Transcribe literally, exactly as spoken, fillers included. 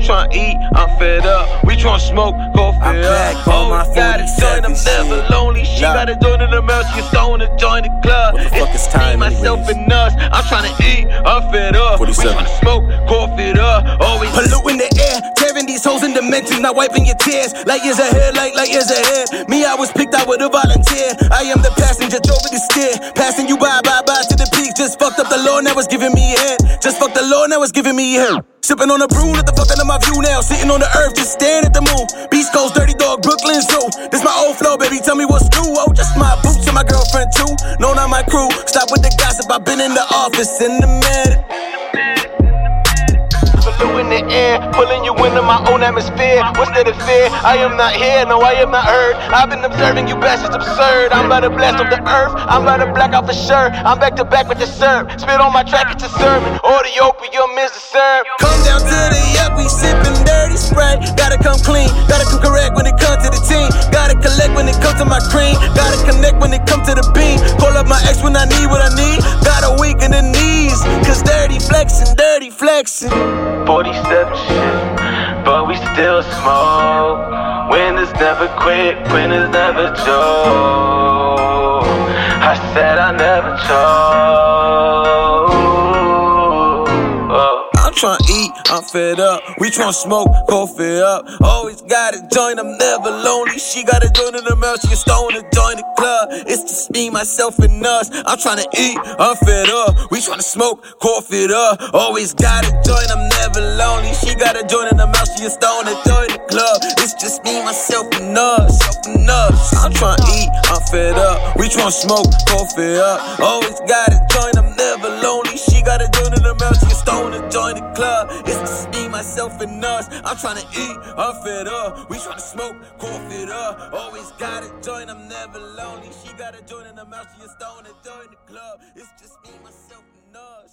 tryna eat, I'm fed up. We tryna smoke, go I'm fed back up. on my Always got a joint, I'm forty-seven never shit. lonely. She Nah. got a joint in her mouth, she a stone to join the club. What the fuck it's is time me, myself, anyways? and us. I'm tryna eat, I'm fed up. We forty-seven. tryna smoke, go fed up. Always polluting the air, tearing these hoes in dimensions, not wiping your tears. Light years ahead, like light years ahead. Me, I was picked out with a volunteer. I am the passenger, drove the steer. Passing you by, by, by to the peak. Just fucked up the law, now it's giving me head. Just fucked the law, now it's giving me head. Sipping on a brew, let the fuck out of my view now. Sitting on the earth, just staring at the moon. Beast Coast, Dirty Dog, Brooklyn Zoo. This my old flow, baby, tell me what's new. Oh, just my boots and my girlfriend too. No, not my crew. Stop with the gossip, I've been in the office in the minute. in the air, pulling you into my own atmosphere. What's there to fear? I am not here, no, I am not heard. I've been observing you bastards absurd. I'm about to blast off the earth, I'm about to black out for sure. I'm back to back with the serve. Spit on my track, it's a sermon. Or the opium is a serve. Come down to the yuck, we sippin' dirty Sprite. Gotta come clean, gotta come correct when it comes to the team. Gotta collect when it comes to my cream. Gotta connect when it comes to the beam. Call up my ex when I need what I need. Gotta weaken the knees, cause dirty flexin', dirty flexin'. forty-seven shit, but we still smoke. Winners never quit, winners never joke. I said I never choke. Oh. I'm tryna eat, I'm fed up. We tryna smoke, go fed up. Always got a joint, I'm never lonely. She got a joint in her mouth, she a stone to join the club. It's just me, myself, and us. I'm tryna eat, I'm fed up. We tryna smoke, go fed up. Always got a joint, I'm never lonely. She got a joint in her mouth, she a stone to join the club. It's just me, myself, and us. And us. I'm tryna eat, I'm fed up. We tryna smoke, go fed up. Always got a joint, I'm never lonely. She got a joint in her mouth, she a stone to join the club. It's just me, myself, and us. I'm tryna eat, I'm fed up. We tryna smoke, go fed up. Always got a joint, I'm never lonely. She got a joint in her mouth, she a stone to join the club. It's just me, myself, and us.